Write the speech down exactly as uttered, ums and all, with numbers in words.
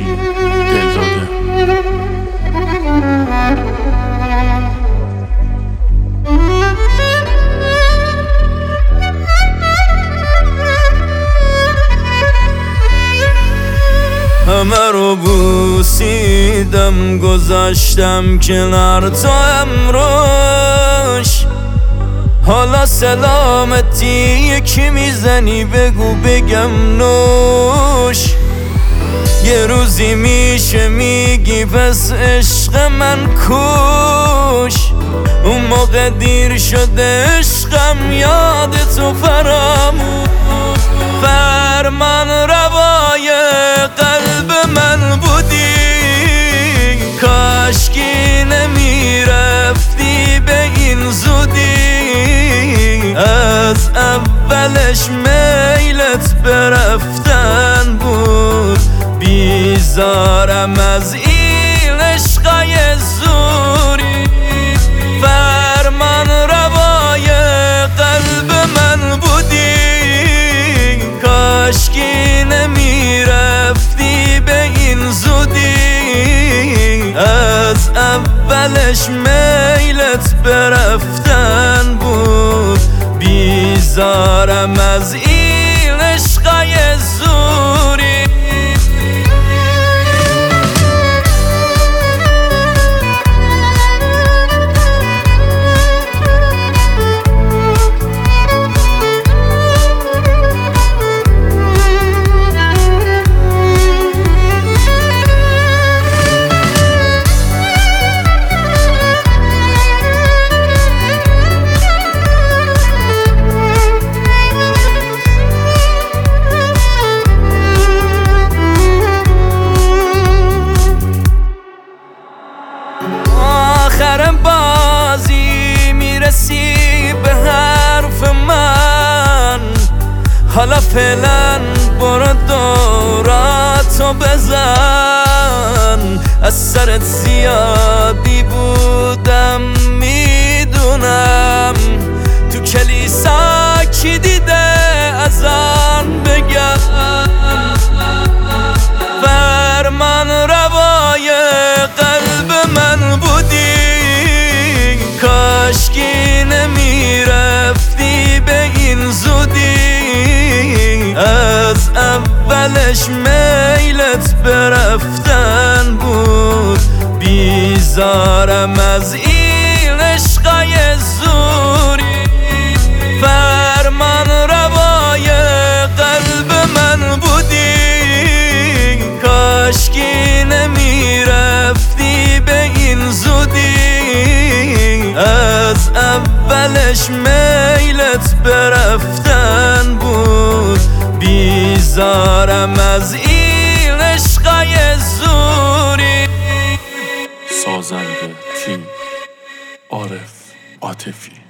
دلداده. همه رو بوسیدم گذاشتم کنار تو امروش، حالا سلامتی یکی میزنی بگو بگم نوش. یه روزی میشه میگی پس عشق من کوش، اون موقع دیر شده عشقم یاد تو فراموش. فرمان روای قلب من بودی، کاشکی نمیرفتی به این زودی. از اولش میلت برفتن بود، بیزارم از این عشقای زوری. فرمان روای قلب من بودی، کاشکی نمیرفتی به این زودی. از اولش میلت برفتن بود، بیزارم از این عشقای زوری. آخر بازی میرسی به حرف من، حالا فعلا برو دوراتو بزن. از سرت زیادی بودم میدونم، تو کلیسا کی دیده اذان بگم. فرمان روای قلب من بودی، کاشکی نمیرفتی به این زودی. از اولش میلت برفتن بود، بیزارم از این عشقای زوری. فرمان روای قلب من بودی، کاشکی نمیرفتی به این زودی. از اولش میلت برفتن بود، بیزارم از این عشقای زوری. سازنده تیم عارف عاطفی.